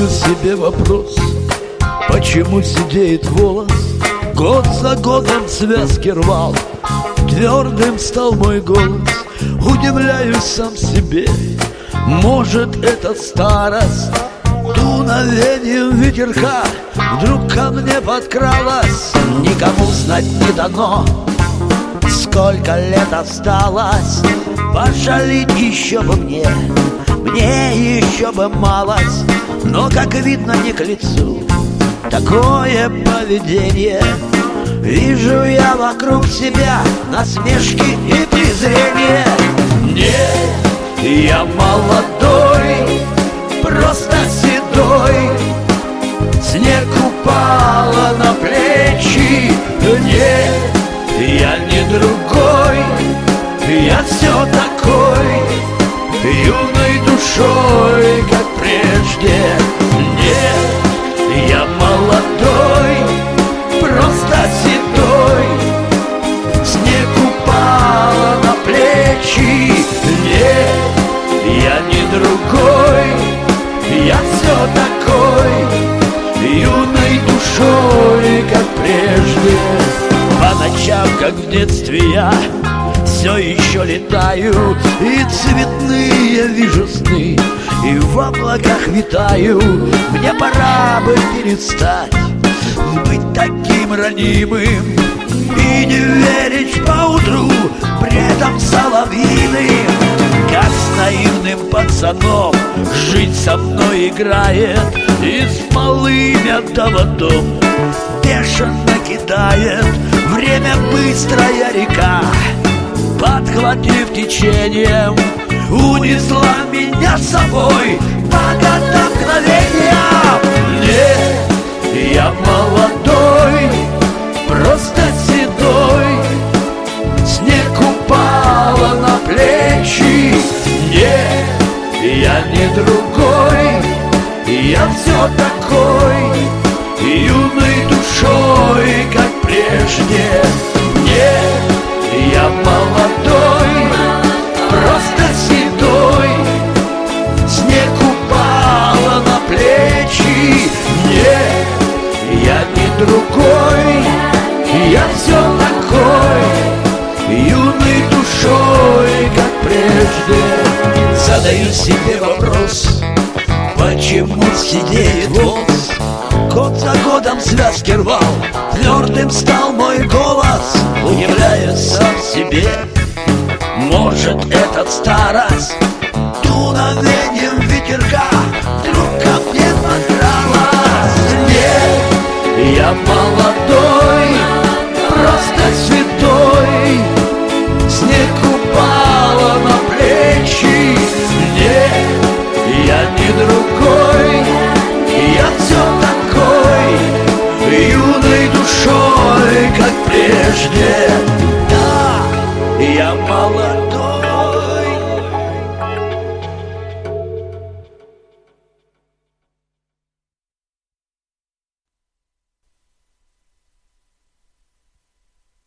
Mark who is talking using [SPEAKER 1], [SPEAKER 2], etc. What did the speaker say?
[SPEAKER 1] себе вопрос: почему сидеет волос? Год за годом связки рвал, твердым стал мой голос. Удивляюсь сам себе, может, это старость дуновением ветерка вдруг ко мне подкралась. Никому знать не дано, сколько лет осталось. Пожалеть еще бы мне еще бы малость. Но, как видно, не к лицу такое поведение. Вижу я вокруг себя насмешки и презрение. Нет, я молодой, просто седой, снег упала на плечи. Нет, я не другой, я все такой, юной душой, как прежде. Нет, я молодой, просто седой, снег упала на плечи. Нет, я не другой, я все такой, юной душой, как прежде. По ночам, как в детстве, я все еще летаю, и цветные вижу сны, и в облаках витаю. Мне пора бы перестать быть таким ранимым и не верить поутру бредом соловьиным. Как с наивным пацаном жить со мной играет, и смолы медоводом бешено кидает. Время быстрая река, подхватив течением, унесла меня с собой богато мгновением. Нет, я молодой, просто седой, снег упала на плечи. Нет, я не другой, я все такой, юной душой, как прежде. Нет, я молодой, просто седой, снег упала на плечи. Нет, я не другой, я все такой, юной душой, как прежде. Задаю себе вопрос: почему сидеет волос? Год за годом связки рвал, твердым стал мой голос. Удивляюсь сам себе, может, этот старость дуновением ветерка вдруг ко мне подкралась. Нет, я молодой,